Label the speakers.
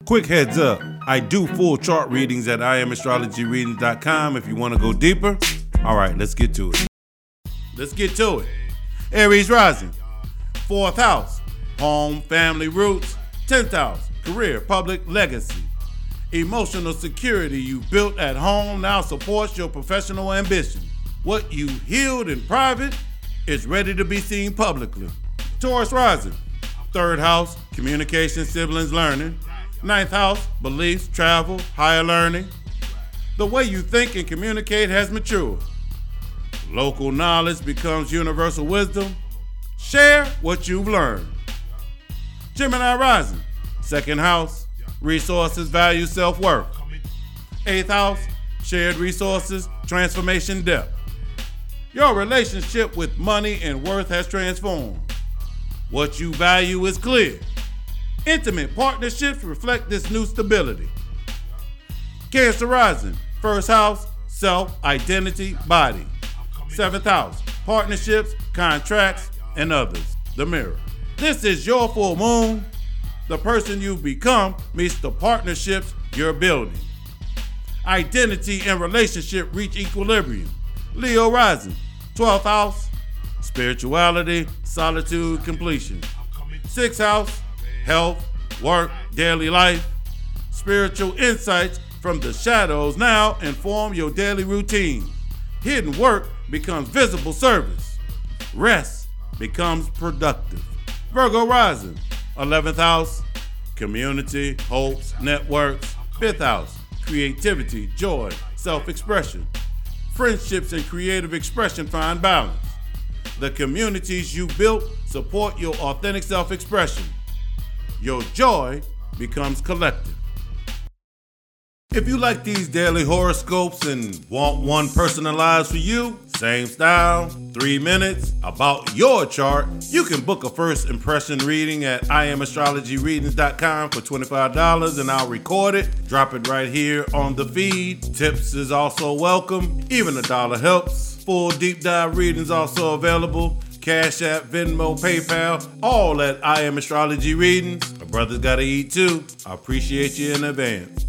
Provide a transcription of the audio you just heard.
Speaker 1: Quick heads up, I do full chart readings at IamAstrologyReadings.com if you want to go deeper. All right, let's get to it. Aries rising, 4th house, home, family, roots. 10th house, career, public, legacy. Emotional security you built at home now supports your professional ambition. What you healed in private is ready to be seen publicly. Taurus rising, 3rd house, communication, siblings, learning. 9th house, beliefs, travel, higher learning. The way you think and communicate has matured. Local knowledge becomes universal wisdom. Share what you've learned. Gemini rising, 2nd house, resources, value, self-worth. 8th house, shared resources, transformation, depth. Your relationship with money and worth has transformed. What you value is clear. Intimate partnerships reflect this new stability. Cancer rising, 1st house, self, identity, body. 7th house, partnerships, contracts, and others. The mirror. This is your full moon. The person you've become meets the partnerships you're building. Identity and relationship reach equilibrium. Leo rising, 12th house, spirituality, solitude, completion. 6th house, health, work, daily life. Spiritual insights from the shadows now inform your daily routine. Hidden work becomes visible service. Rest becomes productive. Virgo rising, 11th house, community, hopes, networks. 5th house, creativity, joy, self-expression. Friendships and creative expression find balance. The communities you built support your authentic self-expression. Your joy becomes collective. If you like these daily horoscopes and want one personalized for you, same style, 3 minutes, about your chart, you can book a first impression reading at IamAstrologyReadings.com for $25 and I'll record it, drop it right here on the feed. Tips is also welcome, even $1 helps. Full deep dive readings also available. Cash App, Venmo, PayPal, all at I Am Astrology Readings. My brother's gotta eat too. I appreciate you in advance.